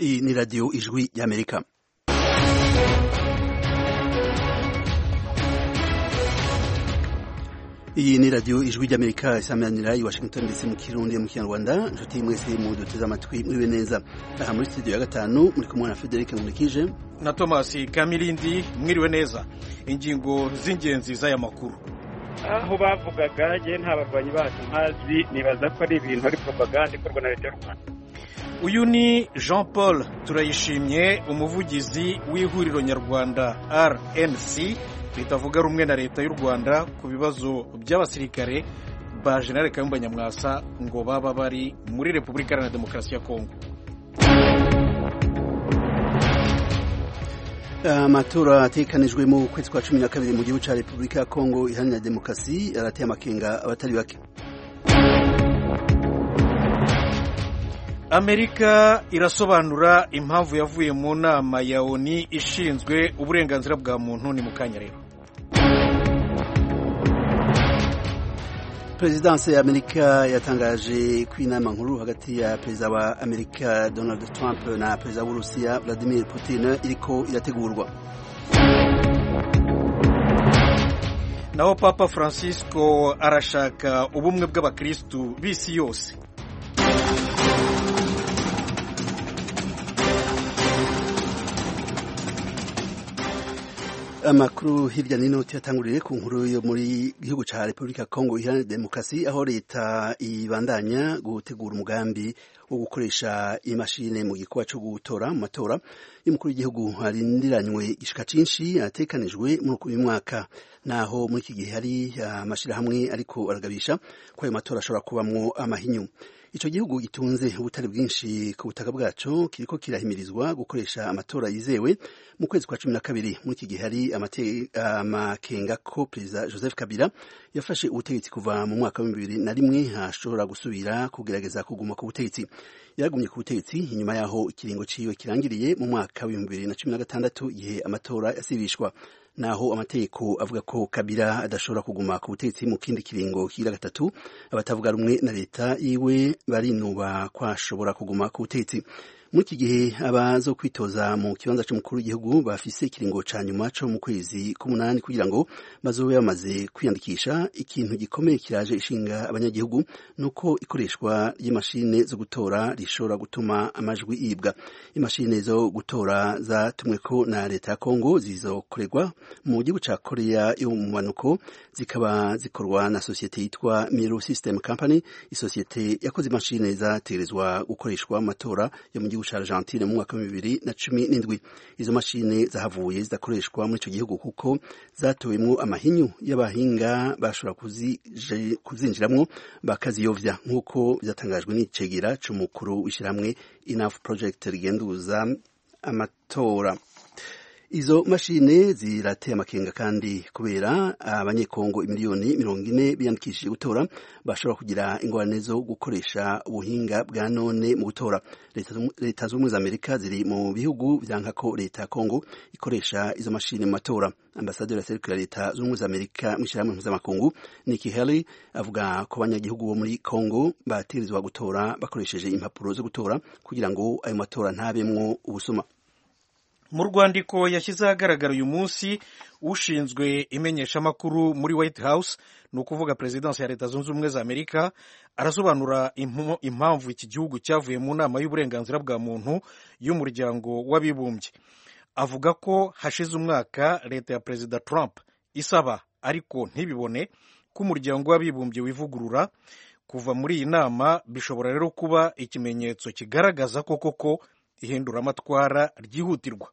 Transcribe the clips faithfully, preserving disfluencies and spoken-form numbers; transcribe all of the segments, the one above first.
Iyi ni radiyo ijwi y'Amerika. Iyi ni radiyo ijwi ry'Amerika isamanira i Washington D C mu Kirundi mu Kinyarwanda. Nshuti mwese mu duteze amatwi muriwe neza. Aha muri studio ya gatanu muri kumwe na Frederic Nkurikije na Thomas Kamilindi. Mwiriwe neza. Ingingo z'ingenzi z'aya makuru. Aho bavugaga je nta barwanyi bacu ntazi, nibaza ko ari ibintu ari propaganda ikorwa na leta y'u Rwanda. Uyu ni Jean Paul Turayishimye, umuvugizi w'ihuriro nyarwanda R N C ritavuga rumwe na leta y'u Rwanda ku bibazo by'abasirikare ba General Kayumba Nyamwasa ngo baba bari muri Repubulika Iharanira Demokarasi ya Kongo. Amatora atekanijwe mu kwezi kwa cumi na kabiri mu gihugu ca Repubulika ya Kongo Iharanira Demokarasi arateye amakenga abatari bake. Amerika irasobanura impamvu yavuye mu nama ya O N U ishinzwe uburenganzira bwa muntu. Ni mukanya rero. Presidence ya Amerika yatangaje ko inama nkuru hagati ya perezida wa Amerika Donald Trump na perezida w'Urusiya Vladimir Putin iriko irategurwa. Naho Papa Francisco arashaka ubumwe bw'abakristu b'isi yose. Amakuru hirya nino tuyatangurire ku nkuru yo muri gihugu ca Repubulika Kongo Iharanira Demokarasi, aho leta ibandanya gutegura umugambi wo gukoresha imashine mu gikorwa cyo gutora mu matora y'umukuru w'igihugu harindiranywe gishika cinshi atekanijwe muri uyu mwaka. Naho muri iki gihe hari amashirahamwe ariko aragabisha ko ayo matora ashobora kubamwo amahinyu. Ico gihugu gitunze ubutari bwinshi ku butaka bwaco kiriko kirahimirizwa gukoresha amatora yizewe mu kwezi kwa cumi na kabiri. Muri iki gihe hari amakenga ko perezida Joseph Kabila yafashe ubutegetsi kuva mu mwaka wa bibiri na rimwe hashobora gusubira kugerageza kuguma ku butegetsi. Yaragumye ku butegetsi inyuma yaho ikiringo ciwe kirangiriye mu mwaka wa bibiri na cumi na gatandatu igihe amatora yasibishwa. Naho amategeko avuga ko Kabila adashobora kuguma ku butegetsi mu kindi kiringo kira gatatu, abatavuga rumwe na leta yiwe barinuba kwashobora kuguma ku butegetsi. Muri iki gihe abazo kwitoza mu kibanza cy'umukuru w'igihugu bafise ikiringo ca nyuma co mu kwezi k'umunani kugira ngo bazobe bamaze kwiyandikisha. Ikintu gikomeye kiraje ishinga abanyagihugu nuko ikoreshwa y'imashine zo gutora rishobora gutuma amajwi yibwa. Imashine zo gutora zatumweko na leta ya Kongo zizokorerwa mu gihugu ca Korea yo mu manuko, zikaba zikorwa na societe yitwa Miro System Company. Isosiyete yakoze imashine zaterezwa gukoreshwa mu matora yo mu gihugu ca Argentine mu mwaka wa bibiri na cumi n'indwi. Izo mashine zahavuye zidakoreshwa muri ico gihugu kuko zatowemwo amahinyu y'abahinga bashobora kuzinjiramwo bakaziyovya, nk'uko byatangajwe n'icegera c'umukuru w'ishiramwe Enough Project rigenduza amatora. Izo mashine zirateye amakenga kandi kubera abanyekongo imiliyoni mirongo ine biyandikishije gutora bashobora kugira ingorane zo gukoresha ubuhinga bwa none mu gutora. Leta z'ubumwe za Amerika ziri mu bihugu vyanka ko leta ya Kongo ikoresha izo mashine mu matora. Ambasaderi wa serukira leta z'ubumwe za Amerika mu ishirahamwe mpuzamakungu Nikki Haley avuga ko abanyagihugu bo muri Kongo bategerezwa gutora bakoresheje impapuro zo gutora kugira ngo ayo matora ntabemwo ubusuma. Mu rwandiko yashyize ahagaragara uyu munsi ushinzwe imenyeshamakuru muri White House, ni ukuvuga Presidence ya Leta Zunze Ubumwe za Amerika, arasobanura impamvu iki gihugu cyavuye mu nama y'uburenganzira bwa muntu y'umuryango w'abibumbye. Avuga ko hashize umwaka leta ya Perezida Trump isaba ariko ntibibone ko umuryango w'abibumbye wivugurura. Kuva muri iyi nama bishobora rero kuba ikimenyetso kigaragaza ko koko ihinduramatwara ryihutirwa.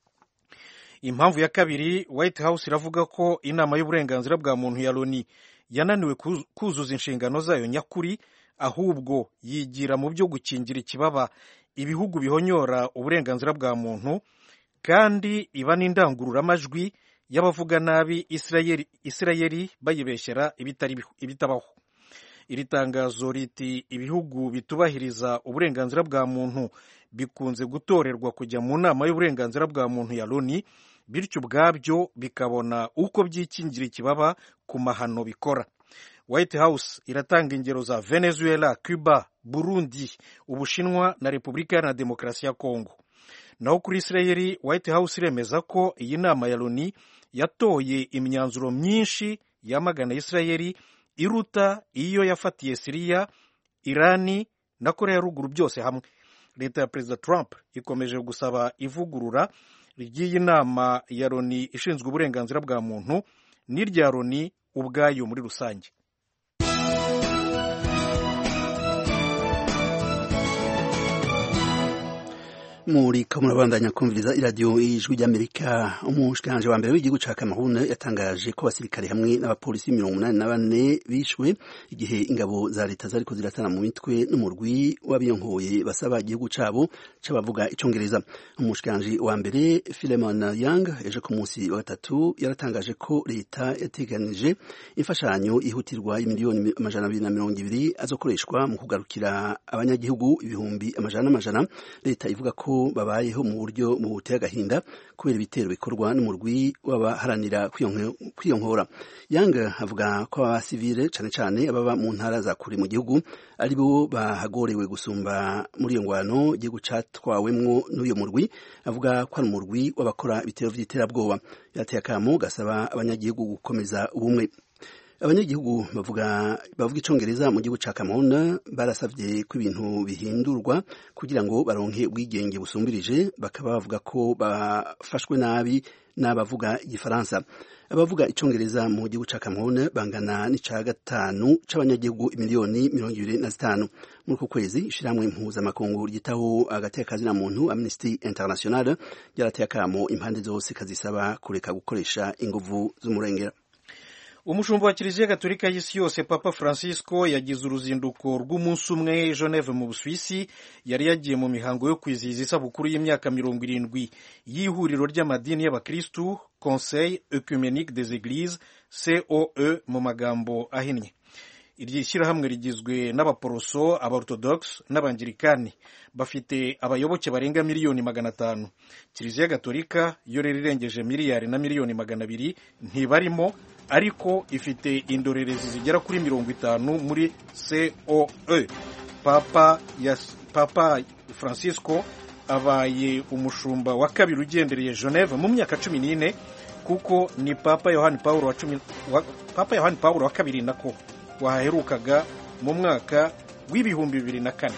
Impamvu ya kabiri, White House iravuga ko inama y'uburenganzira bwa muntu ya O N U yananiwe kuzuza inshingano zayo nyakuri, ahubwo yigira mu byo gukingira ikibaba ibihugu bihonyora uburenganzira bwa muntu, kandi iba n'indangururamajwi y'abavuga nabi Isirayeli, Isirayeli bayibeshyera ibitabaho. Iri tangazo riti ibihugu bitubahiriza uburenganzira bwa muntu bikunze gutorerwa kujya mu nama y'uburenganzira bwa muntu ya O N U, bityo ubwabyo bikabona uko byikingira ikibaba ku mahano bikora. White House iratanga ingero za Venezuela, Cuba, Burundi, Ubushinwa na Repubulika Iharanira Demokarasi ya Kongo. Naho kuri Israeli, White House iremeza ko iyi nama ya Loni yatoye imyanzuro myinshi yamagana Israeli iruta iyo yafatiye Syria, Irani na Korea ya Ruguru byose hamwe. Leta ya Perezida Trump ikomeje gusaba ivugurura ry'iyi nama ya Loni ishinzwe uburenganzira bwa muntu n'irya Loni ubwayo muri rusange. muri kamurabandanya kumviriza iradiyo y'ijwi ry'Amerika. Umushikiranganje wa mbere w'igihugu ca Cameroon yatangaje ko abasirikare hamwe n'abapolisi mirongo umunani na bane bishwe igihe ingabo za leta zariko ziratana mu mitwe n'umurwi w'abiyonkoye basaba igihugu cabo c'abavuga icongereza. Umushikiranganje wa mbere Philemon Yang ejo ku munsi wa gatatu yaratangaje ko leta yateganije imfashanyo ihutirwa y'imiliyoni amajana abiri na mirongo ibiri azokoreshwa mu kugarukira abanyagihugu ibihumbi amajana n'amajana. Leta ivuga ko babayeho mu buryo mu buteye agahinda kubera ibitero bikorwa n'umurwi w'abaharanira kwiyonkora. Yanga avuga ko abasivile cane cane ababa mu ntara za kure mu gihugu ari bo bahagorewe gusumba muri iyo ngwano igihugu catwawemwo n'uyo murwi. Avuga ko ari umurwi w'abakora ibitero vy'iterabwoba. Yateye akamo gasaba abanyagihugu gukomeza ubumwe. Abanyagihugu bavuga bavuga icongereza mu gihugu ca Cameroon barasavye ko ibintu bihindurwa kugira ngo baronke ubwigenge busumbirije. Bakaba bavuga ko bafashwe nabi n'abavuga igifaransa. Abavuga icongereza mu gihugu ca Cameroon bangana n'ica gatanu c'abanyagihugu imiliyoni mirongo ibiri na zitanu. Muri uko kwezi ishiramwe mpuzamakungu ryitaho agateka kazina muntu Amnesty International ryarateye akamo impande zose kazisaba kureka gukoresha inguvu z'umurengera. Umushumba wa Kiliziya Gatolika y'isi yose Papa Francisco yagize uruzinduko rw'umunsi umwe Geneve mu Busuwisi. Yari yagiye mu mihango yo kwizihiza isabukuru y'imyaka mirongo irindwi y'ihuriro ry'amadini y'abakristu, Conseil Œcuménique des Églises, C O E mu magambo ahinnye. Iryo shyirahamwe rigizwe n'abaporoso, abaorthodox n'abangirikani. Bafite abayoboke barenga miliyoni magana atanu. Kiliziya Gatolika yo rero irengeje miliyari na miliyoni magana abiri ntibarimo, ariko ifite indorerezi zigera kuri mirongo itanu muri C O E. Papa yes, Papa Francisco abaye umushumba wa kabiri ugendereye Geneve mu myaka cumi n'ine, kuko ni Papa Yohani Paulo wa cumi wa, Papa Yohani Paulo wa kabiri nako waherukaga mu mwaka w'ibihumbi bibiri na kane.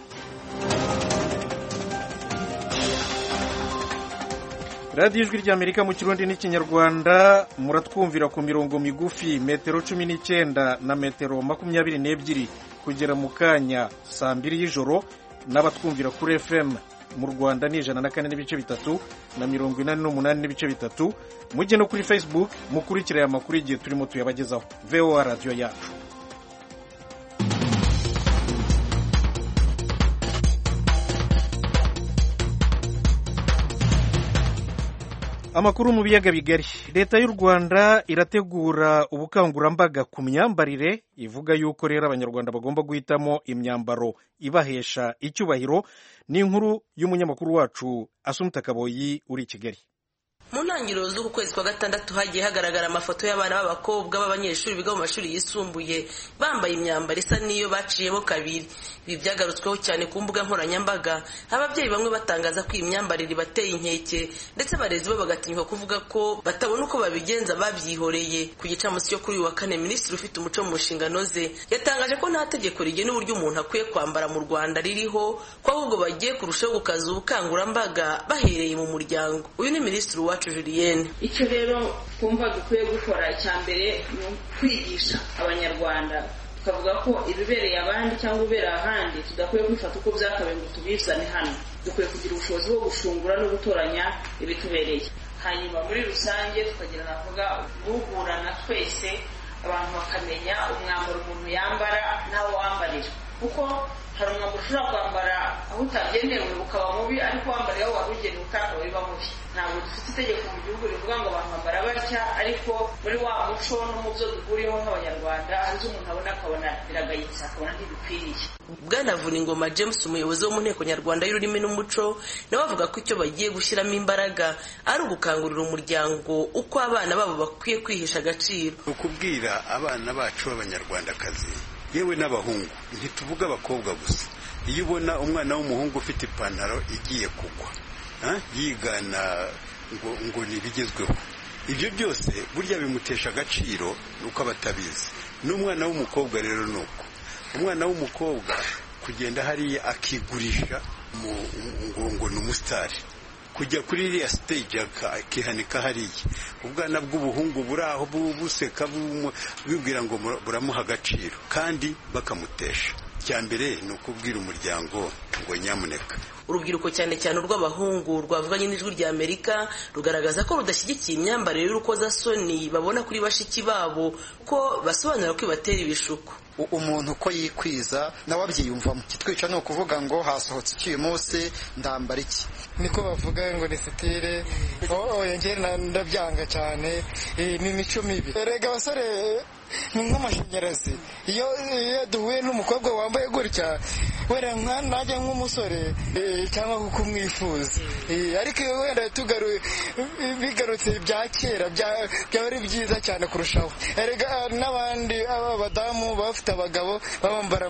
Radio Ijwi ry'Amerika mu Kirundi n'Ikinyarwanda muratwumvira ku mirongo migufi metero cumi n'icyenda na metero makumyabiri n'ebyiri kugera mu kanya saa mbiri y'ijoro, n'abatwumvira kuri F M mu Rwanda ni ijana na kane n'ibice bitatu na mirongo inani n'umunani n'ibice bitatu. Mujye no kuri Facebook mukurikira aya makuru igihe turimo tuyabagezaho. V O A radio yacu. Amakuru mu biyaga bigari. Leta y'u Rwanda irategura ubukangurambaga ku myambarire, ivuga yuko rero abanyarwanda bagomba guhitamo imyambaro ibahesha icyubahiro. Ni inkuru y'umunyamakuru wacu Asumta Kaboyi uri i Kigali. Mu ntangiriro z'uku kwezi kwa gatandatu hagiye hagaragara amafoto y'abana b'abakobwa b'abanyeshuri biga mu mashuri yisumbuye bambaye imyambaro isa n'iyo baciyemo kabiri. Ibi byagarutsweho cyane ku mbuga nkoranyambaga, ababyeyi bamwe batangaza ko iyi myambarire ibateye inkeke, ndetse abarezi bo bagatinyuka kuvuga ko batabona uko babigenza babyihoreye. Ku gicamunsi cyo kuri uyu wa kane, minisitiri ufite umuco mu nshingano ze yatangaje ko nta tegeko rigena uburyo umuntu akwiye kwambara mu Rwanda ririho, ko ahubwo bagiye kurushaho gukaza ubukangurambaga bahereye mu muryango. Uyu ni minisitiri wacu Julienne. Icyo rero twumva dukwiye gukora icya mbere ni kwigisha abanyarwanda, tukavuga ko ibibereye abandi cyangwa ubera ahandi tudakwiye kwifata uko byakabaye ngo tubizane hano. Dukwiye kugira ubushobozi bwo gushungura no gutoranya ibitubereye, hanyuma muri rusange tukagira navuga guhugurana twese, abantu bakamenya umwambaro umuntu yambara n'aho wambarira, kuko hari umwambaro ushobora kwambara aho utagenewe ukaba mubi ariko wambara aho wari ugenewe ukaba biba mubi. Ntabwo dufite itegeko mu gihugu rivuga ngo abantu bambara batya, ariko muri wa muco no mu byo duhuriyeho nk'abanyarwanda hanze umuntu abona akabona biragayitse akabona ntibikwiriye. Bwana Vuningoma James umuyobozi wo mu nteko nyarwanda y'ururimi n'umuco nawe avuga ko icyo bagiye gushyiramo imbaraga ari ugukangurira umuryango uko abana babo bakwiye kwihesha agaciro. Ukubwira abana bacu b'abanyarwandakazi yewe n'abahungu, ntituvuga abakobwa gusa, iyo ubona umwana w'umuhungu ufite ipantaro igiye kugwa yigana ngo ngo nibigezweho, ibyo byose burya bimutesha agaciro uko abatabizi. N'umwana w'umukobwa rero nuko umwana w'umukobwa kugenda hariya akigurisha ngo ngo ni umusitari, kujya kuri iriya stage akihanika hariya, ubwana bw'ubuhungu buraho buseka bwibwira ngo buramuha agaciro kandi bakamutesha. Cyambere ni ukubwira umuryango ngo nyamuneka. Urubyiruko cyane cyane urw'abahungu rwavuganye n'ijwi rya Amerika rugaragaza ko rudashyigikiye imyambarire y'urukozasoni babona kuri bashiki babo, ko basobanura ko ibatera ibishuko. Umuntu uko yikwiza nawe abyiyumvamo. Kitwica ni ukuvuga ngo hasohotse iki uyu munsi ndambara iki, niko bavuga ngo ni sitire. Oya njye ndabyanga cyane, ni imico mibi. Erega abasore ni nk'amashanyarazi, iyo duhuye n'umukobwa wambaye gutya wera nka najya nk'umusore cyangwa kuko umwifuza, ariko wenda tugaruye bigarutse bya kera byaba ari byiza cyane kurushaho. Erega n'abandi abadamu bafite abagabo babambara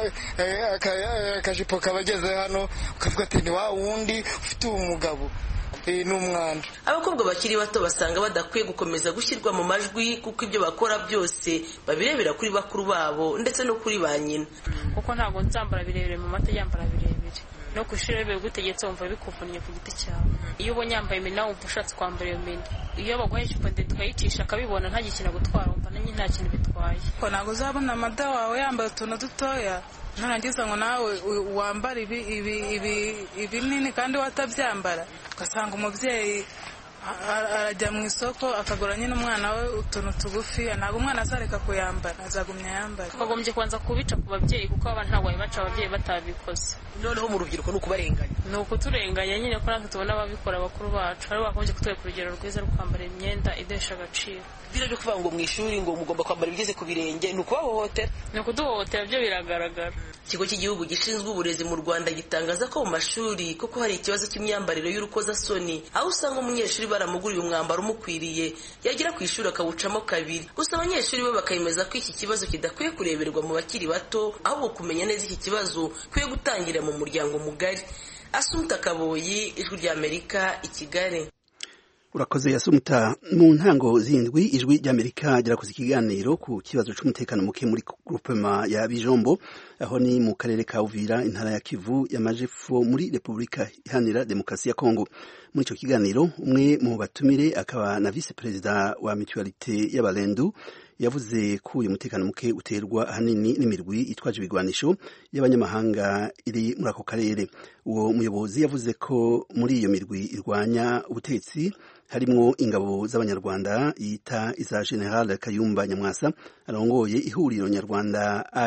akajipo kabageze hano ukavuga ati ni wa wundi ufite umugabo n'umwanda. Abakobwa bakiri bato basanga badakwiye gukomeza gushyirwa mu majwi kuko ibyo bakora byose babirebera kuri bakuru babo ndetse no kuri ba nyina. Kuko ntabwo nzambara birebire mu mata yambara birebire, no kushira bibe gutegetse wumva bikuvunnye ku giti cyawe. Iyo ubonye yambaye imena wumva ushatse kwambara iyo mena, iyo baguhaye ijipo ndende tukayicisha akabibona nta gikina gutwara wumva nanjye nta kintu bitwaye. Ko ntabwo uzabona amada wawe yambaye utuntu dutoya nurangiza ngo nawe wambara ibi ibi ibi ibinini kandi watabyambara, ugasanga umubyeyi arajya mu isoko akagura nyine umwana we utuntu tugufi, ntabwo umwana azareka kuyambara, azagumya yambara. Twagombye kwanza kubica ku babyeyi kuko abantu ntabwo babibaca ababyeyi batabikoze. Noneho mu rubyiruko ni ukubarenganya, ni ukuturenganya nyine ko natwe tubona ababikora bakuru bacu, ari bakomeje kutwereka urugero rwiza rwo kwambara imyenda idesha agaciro. Bira byo kuvuga ngo mu ishuri ngo mugomba kwambara ibigeze ku birenge ni ukubahohotera, ni ukuduhohotera, byo biragaragara. Ikigo cy'igihugu gishinzwe uburezi mu Rwanda gitangaza ko mu mashuri koko hari ikibazo cy'imyambarire y'urukozasoni, aho usanga umunyeshuri baramuguriye umwambaro umukwiriye yagera ku ishuri akawucamo kabiri. Gusa abanyeshuri bo bakayemeza ko iki kibazo kidakwiye kureberwa mu bakiri bato, ahubwo kumenya neza iki kibazo kwiye gutangira mu muryango mugari. Asumta Kaboyi, Ijwi rya Amerika, i Kigali. Urakoze Yasumuta. Mu ntango zindwi Ijwi ry'Amerika ryarakoze ikiganiro ku kibazo cy'umutekano muke muri groupement ya Bijombo, aho ni mu karere ka Uvira, intara ya Kivu y'Amajepfo muri Repubulika Iharanira Demokarasi ya Kongo. Muri icyo kiganiro umwe mu batumire akaba na vice perezida wa Mutualité y'Abalendu yavuze ko uyu mutekano muke uterwa ahanini n'imirwi itwaje ibigwanisho y'abanyamahanga iri muri ako karere. Uwo muyobozi yavuze ko muri iyo mirwi irwanya ubutegetsi harimwo ingabo z'abanyarwanda yita iza General Kayumba Nyamwasa arongoye ihuriro nyarwanda A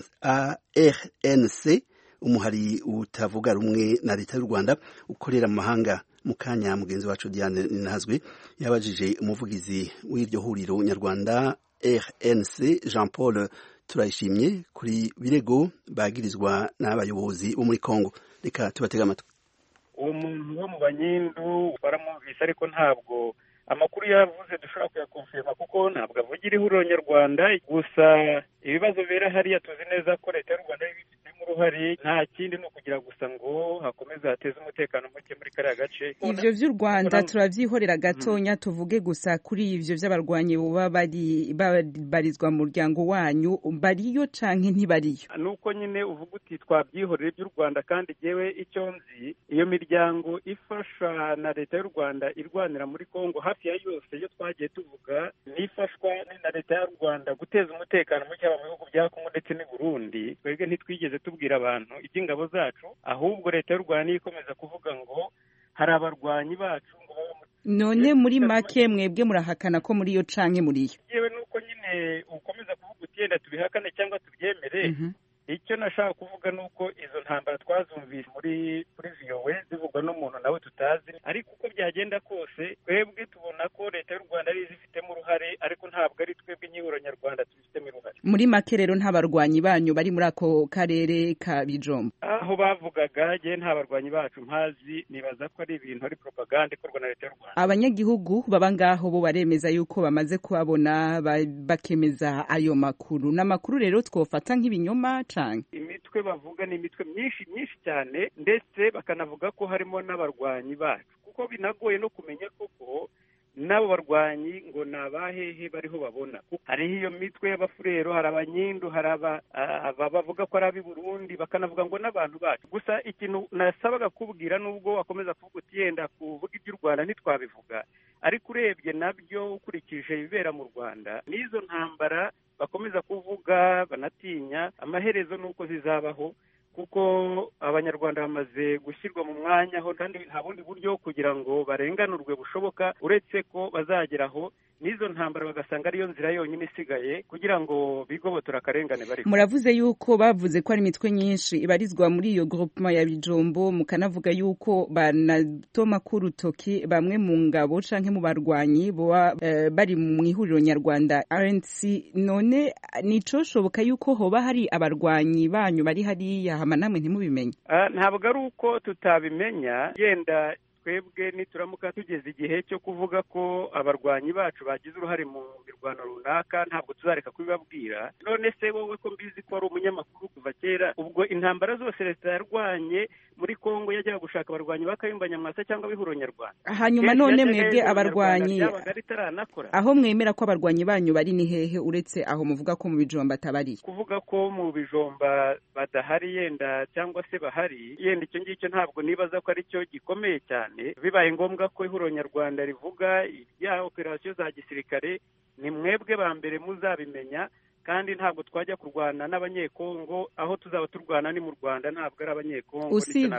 R N C, umuhari utavuga rumwe na leta y'u Rwanda ukorera mu mahanga. Mu kanya mugenzi wacu Diane Ninazwe yabajije umuvugizi w'iryo huriro nyarwanda R N C Jean Paul Turayishimye kuri birego bagirizwa n'abayobozi bo muri Kongo. Reka tubatega amatwi. Uwo muntu wo mu Banyindu baramwumvise, ariko ntabwo amakuru yavuze dushobora kuyakonfirma kuko ntabwo avugira ihuriro nyarwanda. Gusa ibibazo bera hariya tuzi neza ko leta y'u Rwanda ibifitemo uruhare, nta kindi ni ukugira gusa ngo hakomeze hateze umutekano muke muri kariya gace. Ivyo vy'u Rwanda turavyihorera gatonya, tuvuge gusa kuri ivyo vy'abarwanyi buba bari barizwa mu muryango wanyu, bariyo canke ntibariyo? Nuko nyine uvuga uti twabyihorera iby'u Rwanda, kandi jewe icyo nzi iyo miryango ifasha na leta y'u Rwanda irwanira muri Kongo hafi ya yose iyo twagiye tuvuga nifashwa na leta y'u Rwanda guteza umutekano muke mu bihugu bya Kongo ndetse n'u Burundi. Twebwe ntitwigeze tubwira abantu iby'ingabo zacu, ahubwo leta y'u Rwanda ikomeza kuvuga ngo hari abarwanyi bacu ngo baba. None muri make mwebwe murahakana ko muri yo canke muri yo? Yewe nuko nyine ukomeza kuvuga uti yenda tubihakane cyangwa tubyemere. icyo nashaka kuvuga ni uko izo ntambara twazumvise muri kuri viyowe zivugwa n'umuntu nawe tutazi, ariko uko byagenda kose twebwe tubona ko leta y'u Rwanda ari izifitemo uruhare, ariko ntabwo ari twebwe nyihuro nyarwanda tubifitemo uruhare. Muri make rero nta barwanyi banyu bari muri ako karere ka Bijombo? Aho bavugaga je nta barwanyi bacu mpazi, nibaza ko ari ibintu ari propaganda ikorwa na leta y'u Rwanda. Abanyagihugu baba ngaho bo baremeza yuko bamaze kubabona, bakemeza ayo makuru. N'amakuru rero twofata nk'ibinyoma canke imitwe bavuga ni imitwe myinshi myinshi cyane, ndetse bakanavuga ko harimo n'abarwanyi bacu, kuko binagoye no kumenya koko n'abo barwanyi ngo ni abahehe bariho babona. Hariho iyo mitwe y'abafurero, hari abanyindu, hari aba bavuga ko ari ab'i Burundi, bakanavuga ngo n'abantu bacu. Gusa ikintu nasabaga kubwira, nubwo wakomeza kuvuga uti yenda kuvuga iby'u Rwanda ntitwabivuga, ariko urebye nabyo ukurikije ibibera mu Rwanda n'izo ntambara bakomeza kuvuga banatinya, amaherezo nuko zizabaho, kuko abanyarwanda bamaze gushyirwa mu mwanya aho kandi nta bundi buryo kugira ngo barenganurwe bushoboka uretse ko bazageraho n'izo ntambara bagasanga ariyo nzira yonyine isigaye kugira ngo bigobotora akarengane bari. Muravuze yuko bavuze ko ari imitwe nyinshi ibarizwa muri iyo groupement ya Bijombo, mukanavuga yuko banatoma ku rutoki bamwe mu ngabo canke mu barwanyi boba uh, bari mu ihuriro nyarwanda R N C. None nico shoboka yuko hoba hari abarwanyi banyu bari hariya hama namwe ntimubimenye? Uh, ntabwo ari uko tutabimenya, yenda twebwe nituramuka tugeze igihe cyo kuvuga ko abarwanyi bacu bagize uruhare mu mirwano runaka ntabwo tuzareka kubibabwira. None se wowe ko mbizi ko ari umunyamakuru kuva kera, ubwo intambara zose leta yarwanye muri Kongo yajyaga gushaka abarwanyi bakayumba Nyamwasa cyangwa bihuro nyarwanda, hanyuma none mwebwe abarwanyi aho mwemera ko abarwanyi banyu bari ni hehe uretse aho muvuga ko mu Bijomba atabari? Kuvuga ko mu Bijomba badahari yenda cyangwa se bahari, yenda icyo ngicyo ntabwo nibaza ko ari cyo gikomeye cyane. Bibaye ngombwa ko ihuriro nyarwanda rivuga ibya operasiyo za gisirikare, ni mwebwe ba mbere muzabimenya, kandi ntabwo twajya kurwana n'abanyekongo. Aho tuzaba turwana ni mu Rwanda, ntabwo ari abanyekongo.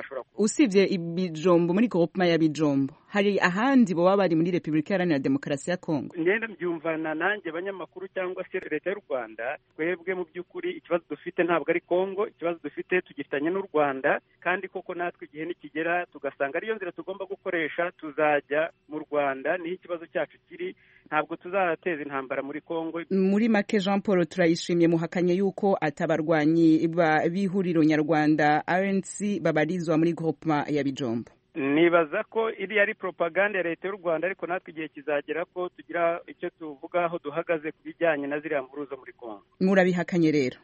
Usibye Ibijombo, muri groupement ya Bijombo hari ahandi bo bari muri Republika Iharanira Demokarasi ya Kongo? Ngenda mbyumvana nanjye abanyamakuru cyangwa se leta y'u Rwanda, twebwe mu by'ukuri ikibazo dufite ntabwo ari Kongo, ikibazo dufite tugifitanye n'u Rwanda, kandi koko natwe igihe nikigera tugasanga ariyo nzira tugomba gukoresha tuzajya mu Rwanda, niho ikibazo cyacu kiri, ntabwo tuzateza intambara muri Kongo. Muri make Jean Paul turayishimye muhakanye yuko atabarwanyi b'ihuriro nyarwanda R N C babarizwa muri groupement ya Bijombo? Nibaza ko iri ari propaganda ya leta y'u Rwanda, ariko natwe igihe kizagera ko tugira icyo tuvuga aho duhagaze ku bijyanye na ziriya nkuru zo muri Kongo. Murabihakanye rero?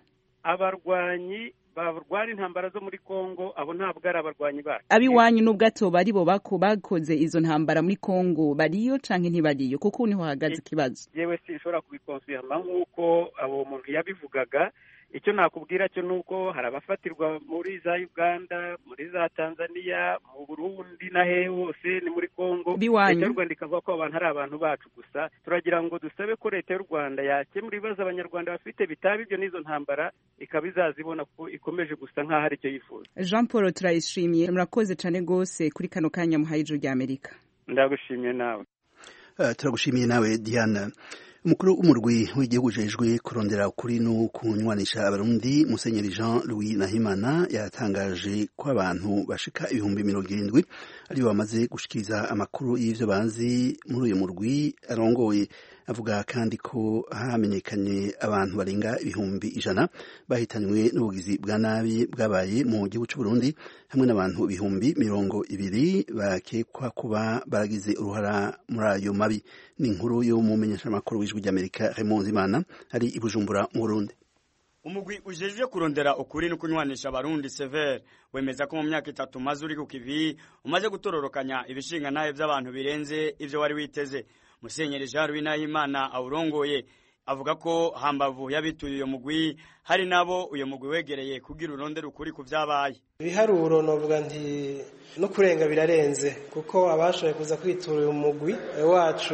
Abarwanyi barwana intambara zo muri Kongo abo ntabwo ari abarwanyi bacu. Abiwanyu nubwo atoba ari bo bakoze izo ntambara muri Kongo, bariyo canke ntibariyo? Kuko niho hagaze ikibazo. Yewe sinshobora kubikonsfirma nk'uko abo muntu yabivugaga. Icyo nakubwira cyo nuko hari abafatirwa muri za Uganda, muri za Tanzania, mu Burundi na hehe hose ni muri Kongo. Leta y'u Rwanda ikavuga ko abantu ari abantu bacu gusa. Turagira ngo dusabe ko leta y'u Rwanda yakemura ibibazo abanyarwanda bafite, bitaba ibyo n'izo ntambara ikaba izazibona ko ikomeje gusa nk'aho ari cyo yifuza. Jean Paul turayishimiye, murakoze cyane gose kuri kano kanya muhaye ijuru rya Amerika. Ndagushimiye nawe. Uh, turagushimiye nawe Diana. Umukuru w'umurwi w'igihugu ujejwe kurondera ukuri no kunywanisha abarundi Musenyeri Jean Louis Nahimana yatangaje ko abantu bashika ibihumbi mirongo irindwi ari bamaze gushikiriza amakuru y'ivyo bazi muri uyu murwi arongoye. Avuga kandi ko hamenyekanye abantu barenga ibihumbi ijana bahitanywe n'ubugizi bwa nabi bwabaye mu gihugu cy'u Burundi, hamwe n'abantu ibihumbi mirongo ibiri bakekwa kuba baragize uruhara muri ayo mabi. Ni inkuru yo mu menyeshamakuru w'ijwi ry'Amerika Raymond Zimana ari i Bujumbura mu Burundi. Umugwi ujejwe kurondera ukuri no kunywanisha abarundi Sever wemeza ko mu myaka itatu maze uri ku kivi umaze gutororokanya ibishinga naye by'abantu birenze ivyo wari witeze. Musenyeri Jean Louis Nahimana awurongoye avuga ko hambavu yabituye uyo mugwi hari nabo uyo mugwi wegereye kugira urondera ukuri ku vyabaye. Ibiharuro novuga nti no kurenga birarenze, kuko abashoboye kuza kwitura uyu mugwi wacu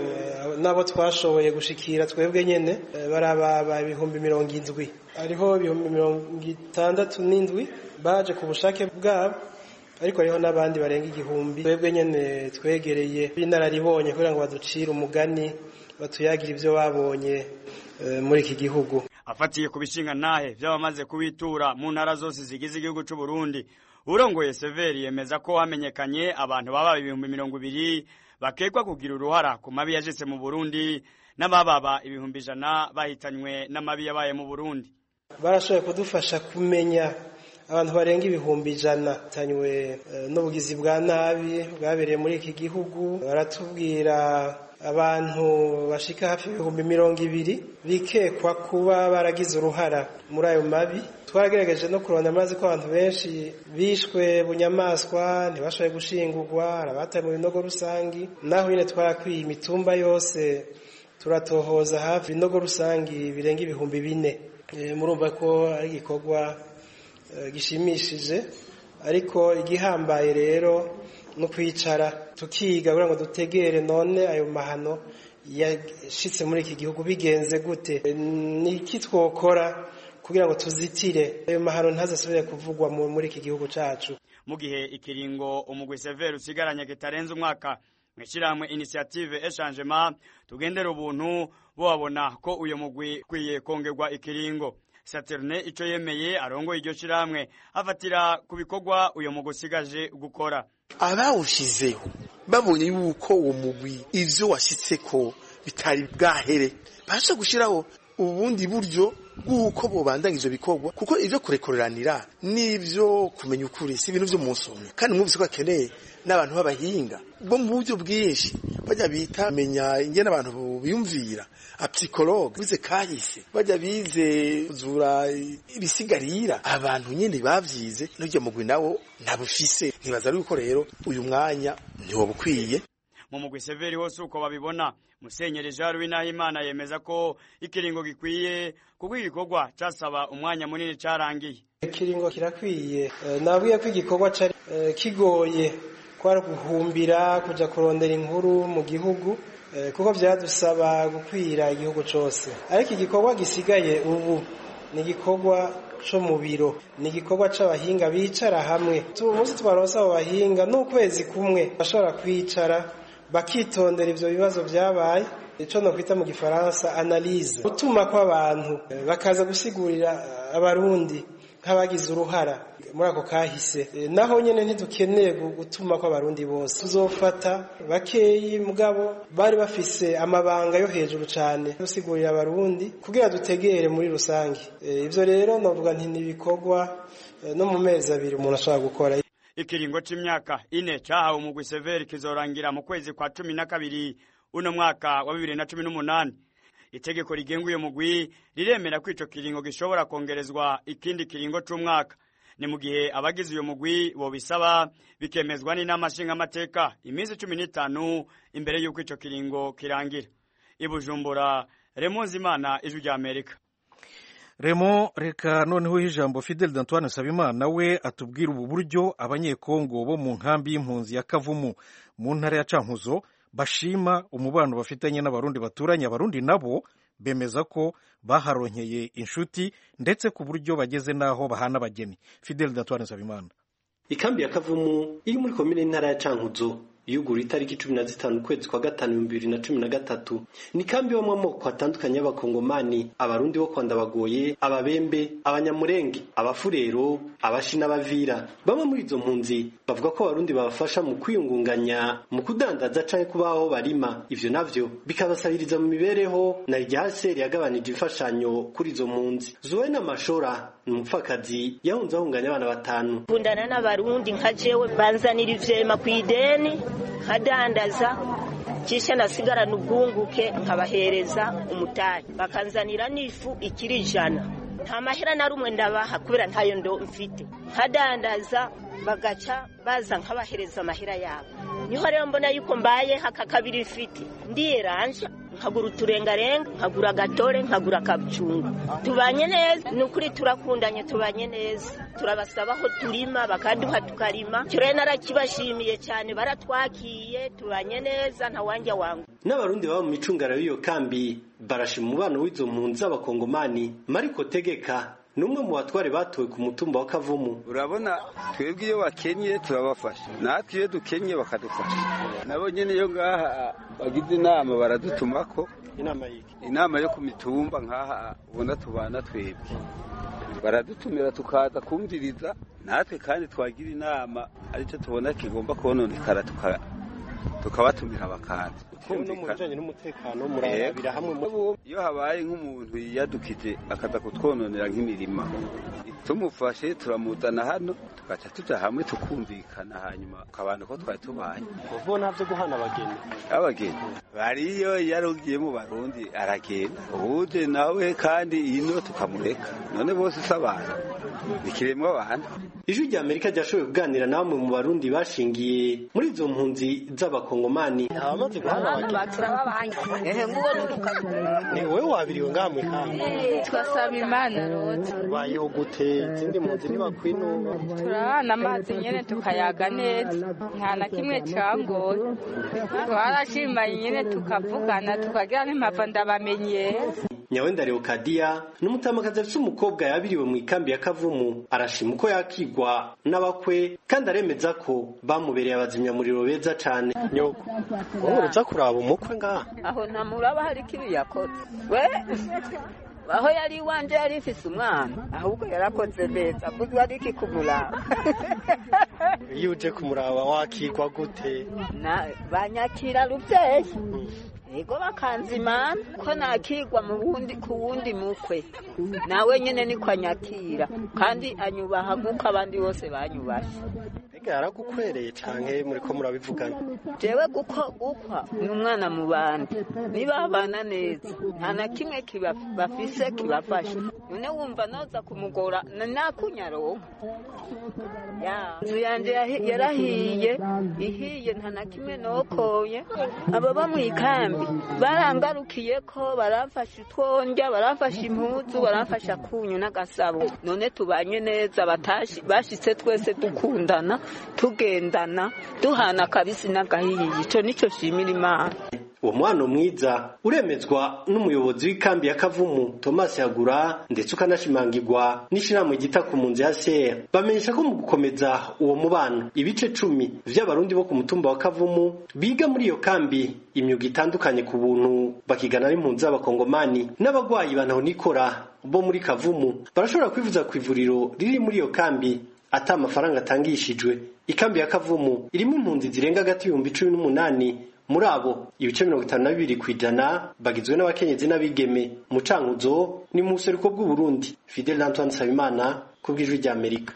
nabo twashoboye gushikira twebwe nyene baraba ibihumbi mirongo indwi. Hariho ibihumbi mirongo itandatu n'indwi baje ku bushake bwabo, ariko hariho n'abandi barenga igihumbi twebwe nyene twegereye b'inararibonye kugira ngo baducire umugani batuyagira ivyo babonye muri iki gihugu. afatiye ku bishinga ntahe by'abamaze kubitura mu ntara zose zigize igihugu cy'u Burundi. Urongoye Severi yemeza ko hamenyekanye abantu baba ibihumbi mirongo ibiri bakekwa kugira uruhara ku mabi yajese mu Burundi n'abababa ibihumbi ijana bahitanywe n'amabi yabaye mu Burundi. Barashoboye kudufasha kumenya abantu barenga ibihumbi ijana tanywe n'ubugizi bwa nabi bwabereye muri iki gihugu. Baratubwira abantu bashika hafi ibihumbi mirongo ibiri bikekwa kuba baragize uruhara muri ayo mabi. Twagerageje no kurondera amazi ko abantu benshi bishwe bunyamaswa ntibashoboye gushingurwa, arabataye mu binogo rusangi. Naho nyine twarakwiye imitumba yose turatohoza hafi ibinogo rusangi birenga ibihumbi bine. E, murumva ko ari igikorwa e, gishimishije, ariko igihambaye rero no kwicara tukiga kugira ngo dutegere none ayo mahano yashitse muri iki gihugu bigenze gute, e, niki twokora kugira ngo tuzitire ayo mahano ntazasubire kuvugwa muri iki gihugu cacu. Mu gihe ikiringo umugwi Severi usigaranye kitarenze umwaka mwishirahamwe initiative Echangement tugendera ubuntu bobabona ko uyo mugwi kwiye kongerwa ikiringo. Saterne ico yemeye arongo iryo shiramwe afatira ku bikorwa uyo mugwi usigaje gukora. Abawushizeho babonye yuko uwo mugwi ivyo washitseko bitari bwahere basha gushiraho ubundi buryo bw'uko bobandanga ivyo bikorwa, kuko ivyo kurekoreranira n'ivyo kumenya ukuri si ibintu vyo musomye, kandi mwumvise ko akeneye n'abantu b'abahinga bo mu buryo bwinshi bajya bita menya ingene abantu biyumvira, a psychologue bize kahise bajya bize zura ibisigarira abantu nyene bavyize n'ujya mugwi nawo ntabufise. Ntibaza yuko rero uyu mwanya niwo bukwiye mu mugwi Severi hose uko babibona. Musenyeri Jean Louis Nahimana yemeza ko ikiringo gikwiye kuko igikorwa casaba umwanya munini carangiye. Ikiringo kirakwiye, e, nabwiye ko igikorwa cari e, kigoye kwara guhumbira kuja kurondera inkuru mu gihugu, e, kuko vyadusaba gukwira igihugu cose. Ariko igikorwa gisigaye ubu ni igikorwa co mu biro, ni igikorwa c'abahinga bicara hamwe. Umunsi twaronse abo bahinga n'ukwezi kumwe bashobora kwicara bakitondera ivyo bibazo vyabaye, ico no kwita mu gifaransa analyse, gutuma ko abantu bakaza gusigurira abarundi nk'abagize uruhara muri ako kahise. E, naho nyene ntidukeneye gutuma ko abarundi bose, tuzofata bakeyi mugabo bari bafise amabanga yo hejuru cane gusigurira abarundi kugira dutegere muri rusangi. E, ivyo rero novuga nti nibikorwa e, no mu mezi abiri umuntu ashobora gukora. Ikiringo c'imyaka ine cahawe umugwi Severi kizorangira mu kwezi kwa cumi na kabiri uno mwaka wa bibiri na cumi n'umunani. Itegeko rigenga uyo mugwi riremera ko ico kiringo gishobora kongerezwa ikindi kiringo c'umwaka. Ni mu gihe abagize uyo mugwi bo bisaba bikemezwa n'inama nshingamateka iminsi cumi n'itanu imbere y'uko ico kiringo kirangira. I Bujumbura, Raymond Zimana, Ijwi rya Amerika. Remo, reka noneho ijambo Fidel d'Antoine Nsabimana we atubwira ubu buryo abanyekongo bo mu nkambi y'impunzi ya Kavumu mu ntara ya Cankuzo bashima umubano bafitanye n'abarundi baturanye. Abarundi nabo bemeza ko baharonkeye inshuti ndetse ku buryo bageze naho bahana abageni. Fidel d'Antoine Nsabimana. Ikambi ya Kavumu iri muri komine ntara ya Cankuzo yuguru itariki cumi na zitanu kwezi kwa gatanu bibiri na cumi na gatatu. Ni kambi yo mwamoko atandukanye y'abakongomani, abarundi bo kwanda bagoye, ababembe, abanyamurenge, abafurero, abashi n'abavira. Bamwe muri izo mpunzi bavuga ko abarundi babafasha mu kwiyungunganya mu kudandaza canke kubaho barima. Ivyo navyo bikabasabiriza mu mibereho na iryaseri yagabanije imfashanyo kuri izo mpunzi. Zuwena Mashora umupfakazi yahunze ahunganya abana batanu. Kundana n'abarundi nka jewe banzanira ivyema kw'ideni hadandaza kisha nasigarana ubwunguke nkabahereza umutayi bakanzanira n'ifu ikiri ijana. Nta mahera na rumwe ndabaha kubera ntayo ndo mfite. Hadandaza bagaca baza nkabahereza amahera yabo. Niho rero mbona yuko mbaye haka kabiri mfite ndiyeranja nkagura uturengarenga nkagura gatore nkagura kabucungu. Tubanye neza nukuri turakundanye tubanye neza. Turabasaba ho turima bakaduha tukarima. Cyore narakibashimiye cyane baratwakiye tubanye neza nta wanja wangu. N'abarundi baba mu micungara y'iyo kambi barashima umubano w'izo mpunzi z'abakongomani. Mariko Tegeka numwe mu batware batowe ku mutumba wa Kavumu. Urabona twebwe iyo bakenye turabafasha, natwe iyo dukenye bakadufasha. Nabo nyene iyo ngaha bagize inama baradutumako inama yiki inama yo ku mitumba ngaha ubona tubana twebwe, baradutumira tukaza kumviriza natwe kandi twagira inama aricyo tubona kigomba kononekara tuka tukabatumira bakaza no mu bijanye n'umutekano murabira hamwe. Iyo habaye nk'umuntu yiyadukije akaza kutwononera nk'imirima tumufashe turamuzana hano tugaca tuja hamwe tukumvikana hanyuma ukabana ko twari tubaye. Uvuga navyo guhana abageni abageni bariyo yarugiye mu Barundi aragenda ubuje nawe kandi ino tukamureka none bose sabana bikiremwa abantu. Ijwi rya Amerika ryashoboye kuganira namwe mu Barundi bashingiye muri izo mpunzi z'abakongomani. Abamaze guhana abageni ehe nguwo ni wewe wabiriwe ngamwe kandi twasaba Imana rwose bayo gute izindi mpunzi ntibakwinuba turabana amazi nyene tukayaga neza nta na kimwe cangoye twarashimanye nyene tukavugana tukagira n'impava ndabamenyera. Nyawenda Leokadia n'umutamakazi afite umukobwa yabiriwe mu ikambi ya Kavumu arashima uko yakigwa n'abakwe kandi aremeza ko bamubereye abazimya muriro beza cane. Nyoko wowe uza kuraba umukwe ngaha aho ntamuraba hari kibi yakoze we aho yari wanje yari ifise umwana ahubwo yarakoze neza buzwa ariki kumuraba. Iyo uje kumuraba wakigwa gute? Na banyakira ruvyeyi ego bakanzimana ko nakigwa mu bundi ku wundi mukwe nawe nyene niko anyakira kandi anyubaha guko abandi bose banyubashe. Ega yaragukwereye canke muriko murabivugana? Jewe guko gukwa ni umwana mu bandi niba abana neza nta na kimwe kiba bafise kibafasha none wumva noza kumugora nakunyaronka ya nzu yanje yarahiye ihiye nta na kimwe nokoye. Abo bamwikambi barangarukiye ko baramfasha utwonja baramfasha impuzu baramfasha kunyu n'agasabo none tubanye neza batashi bashitse twese dukundana tugendana duhana kabisi n'agahiye. Ico nico shimira Imana. Uwo mwana mwiza uremezwa n'umuyobozi w'ikambi ya Kavumu Thomas Yagura ndetse ukanashimangirwa n'ishiramwe gita ku munzi ya Sera. Bamenyesha ko mu gukomeza uwo mubano ibice cumi vy'abarundi bo ku mutumba wa Kavumu biga muri iyo kambi imyuga itandukanye ku buntu bakigana n'impunzi z'abakongomani n'abagwayi banaho nikora bo muri Kavumu barashobora kwivuza ku ivuriro riri muri iyo kambi ata amafaranga atangishijwe. Ikambi ya Kavumu irimo impunzi zirenga hagati y'ibihumbi cumi n'umunani muri abo ibice mirongo itanu na bibiri kw'ijana bagizwe n'abakenyezi n'abigeme. Mu cankuzo ni mu buseruko bw'u Burundi. Fidel Antoine Sabimana ku bw'ijwi rya Amerika.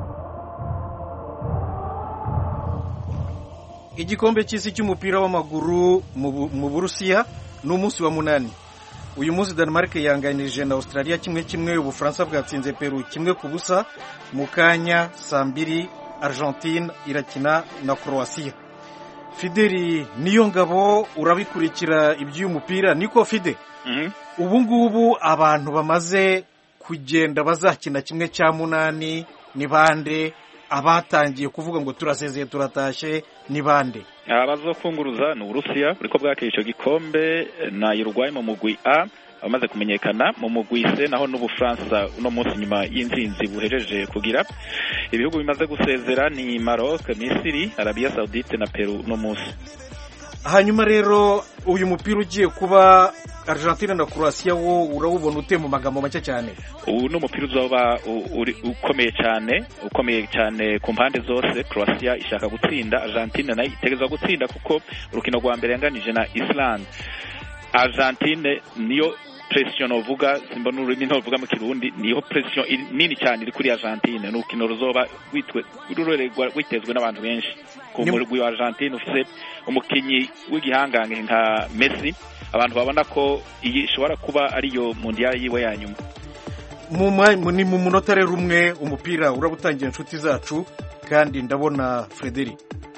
Igikombe cy'isi cy'umupira w'amaguru mu Burusiya ni umunsi wa munani. Uyu munsi Denmark yanganirije na Australia kimwe kimwe, Ubufaransa bwatsinze Peru kimwe ku busa. Mu kanya saa mbiri Argentine irakina na Croatia. Fideli niyo ngabo urabikurikira iby'uyu mupira niko Fide. Mm-hmm. Ubu ngubu abantu bamaze kugenda bazakina kimwe cya munani ni bande? Abatangiye kuvuga ngo turasezeye turatashe ni bande? Abazofunguruza ni Uburusiya buriko bwakira ico gikombe na Uruguay mu mugwi A bamaze kumenyekana. Mu mugwi C naho n'Ubufaransa uno munsi nyuma y'inzinzi buhejeje kugira. Ibihugu bimaze gusezera ni Maroc, Misiri, Arabia Saudite na Peru no munsi. Hanyuma rero uyu mupira ugiye kuba Argentina na Croatia wo urawubona ute mu magambo make cyane? Ubu no mupira uzoba ukomeye cyane, ukomeye cyane ku mpande zose. Croatia ishaka gutsinda, Argentina nayo itegerezwa gutsinda kuko urukino rwa mbere yanganije na Iceland. Argentine niyo pression ovuga simbona ururimi ntovuga mu Kirundi, niyo pression nini cyane iri kuri Argentine. N'urukino ruzoba witwe ruroregwa witezwe n'abantu benshi ku murwi wa Argentine ufise umukinyi w'igihangange nka Messi. Abantu babona ko iyi ishobora kuba ariyo mundial yiwe ya nyuma. Mu ni mu munota rero umwe umupira urabutangiye inshuti zacu kandi ndabona Frederic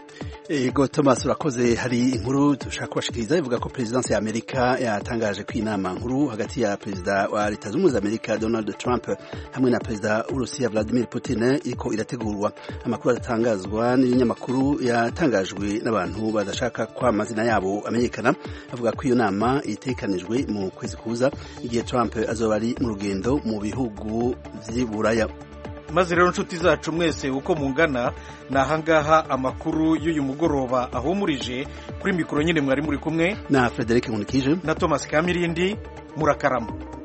Ego Thomas urakoze. Hari inkuru dushaka kubashikiriza ivuga ko Presidence ya Amerika yatangaje ko inama nkuru hagati ya Perezida wa Leta Zunze Ubumwe za Amerika Donald Trump hamwe na Perezida w'Urusiya Vladimir Putin iriko irategurwa. Amakuru atangazwa n'ibinyamakuru yatangajwe n'abantu badashaka kwa amazina yabo amenyekana avuga ko iyo nama itekanijwe mu kwezi kuza igihe Trump azoba ari mu rugendo mu bihugu vy'Iburaya. Maze rero nshuti zacu mwese uko mungana na hangaha amakuru y'uyu mugoroba ahumurije kuri mikoro nyine mwari muri kumwe na Frederic Nkunikije na Thomas Kamirindi. Murakarama.